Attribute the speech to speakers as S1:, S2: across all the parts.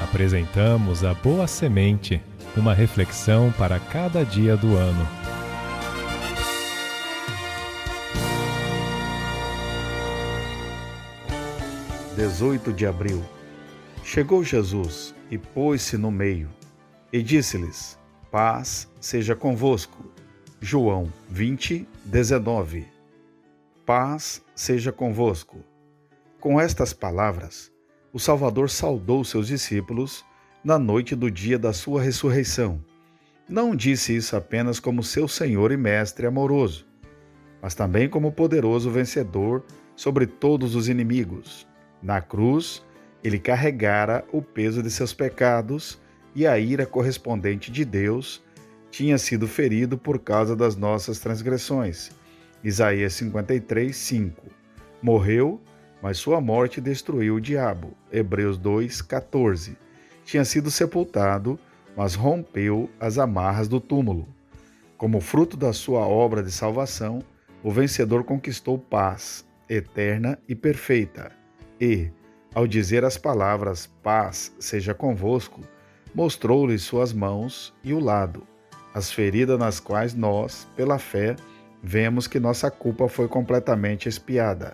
S1: Apresentamos a Boa Semente, uma reflexão para cada dia do ano.
S2: De abril. Chegou Jesus e pôs-se no meio, e disse-lhes: Paz seja convosco. João 20:19. Paz seja convosco. Com estas palavras, o Salvador saudou seus discípulos na noite do dia da sua ressurreição. Não disse isso apenas como seu Senhor e Mestre amoroso, mas também como poderoso vencedor sobre todos os inimigos. Na cruz, ele carregara o peso de seus pecados e a ira correspondente de Deus tinha sido ferido por causa das nossas transgressões. Isaías 53:5. Morreu, mas sua morte destruiu o diabo. Hebreus 2:14. Tinha sido sepultado, mas rompeu as amarras do túmulo. Como fruto da sua obra de salvação, o vencedor conquistou paz eterna e perfeita. E, ao dizer as palavras "Paz seja convosco", mostrou-lhe suas mãos e o lado, as feridas nas quais nós, pela fé, vemos que nossa culpa foi completamente expiada.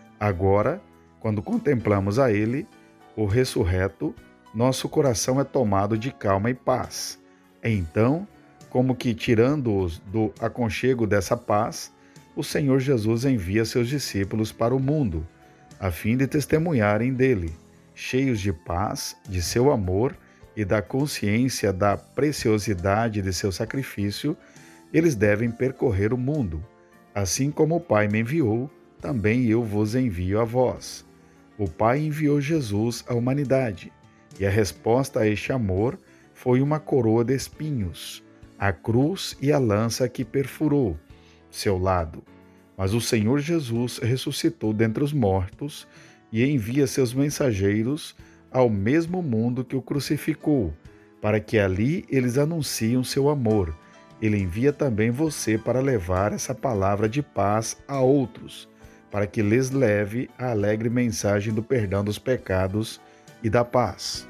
S2: Agora, quando contemplamos a Ele, o ressurreto, nosso coração é tomado de calma e paz. Então, como que tirando-os do aconchego dessa paz, o Senhor Jesus envia seus discípulos para o mundo, a fim de testemunharem dele, cheios de paz, de seu amor e da consciência da preciosidade de seu sacrifício. Eles devem percorrer o mundo. Assim como o Pai me enviou, também eu vos envio a vós. O Pai enviou Jesus à humanidade, e a resposta a este amor foi uma coroa de espinhos, a cruz e a lança que perfurou seu lado. Mas o Senhor Jesus ressuscitou dentre os mortos e envia seus mensageiros ao mesmo mundo que o crucificou, para que ali eles anunciem seu amor. Ele envia também você para levar essa palavra de paz a outros, para que lhes leve a alegre mensagem do perdão dos pecados e da paz.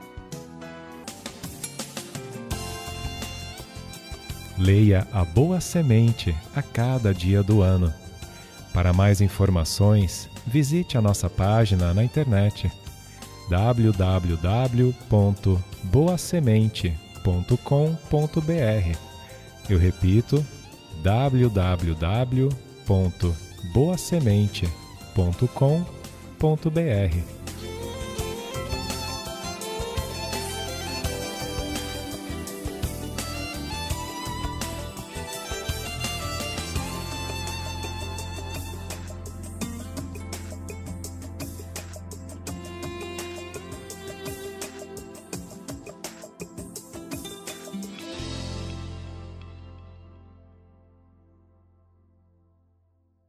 S1: Leia a Boa Semente a cada dia do ano. Para mais informações, visite a nossa página na internet www.boasemente.com.br. Eu repito, www.boasemente.com.br.